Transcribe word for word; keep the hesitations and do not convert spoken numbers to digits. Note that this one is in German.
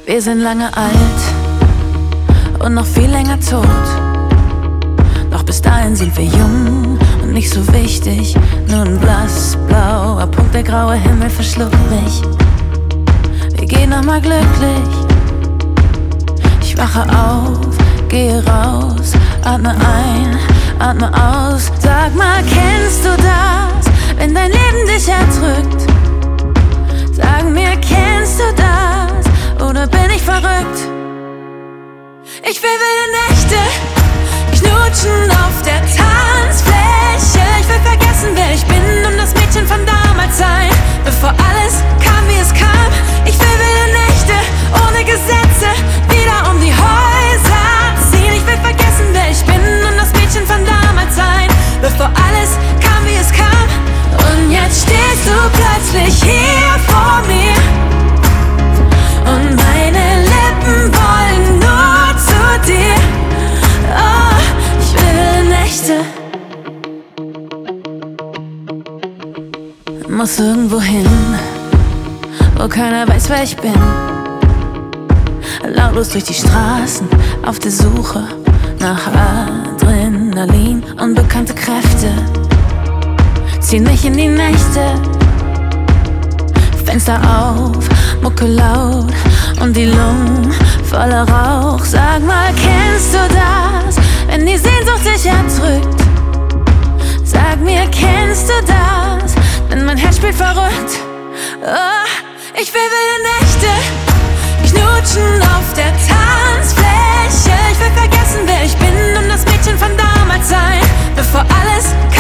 Wir sind lange alt und noch viel länger tot. Doch bis dahin sind wir jung und nicht so wichtig. Nur ein blassblauer Punkt, der graue Himmel verschluckt mich. Wir gehen nochmal glücklich. Ich wache auf, gehe raus, atme ein, atme aus. Sag mal, kennst du das, wenn dein Leben dich erdrückt? Sag mir, kennst du das, oder bin ich verrückt? Ich will wilde Nächte, knutschen auf der Tanzfläche. Ich will vergessen, wer ich bin und das Mädchen von damals sein, bevor alles kam, wie es kam. Ich will wilde Nächte, ohne Gesetze, wieder um die Häuser ziehen. Ich will vergessen, wer ich bin und das Mädchen von damals sein, bevor alles kam, wie es kam. Und jetzt stehst du plötzlich hier vor mir und meine Lippen wollen nur zu dir. Oh, ich will Nächte. Muss irgendwo hin, wo keiner weiß, wer ich bin. Lautlos durch die Straßen, auf der Suche nach Adrenalin. Unbekannte Kräfte ziehen mich in die Nächte. Fenster auf, Mucke laut und die Lungen voller Rauch. Sag mal, kennst du das, wenn die Sehnsucht dich erdrückt? Sag mir, kennst du das, denn mein Herz spielt verrückt. Oh, ich will wilde Nächte, knutschen auf der Tanzfläche. Ich will vergessen, wer ich bin und das Mädchen von damals sein, bevor alles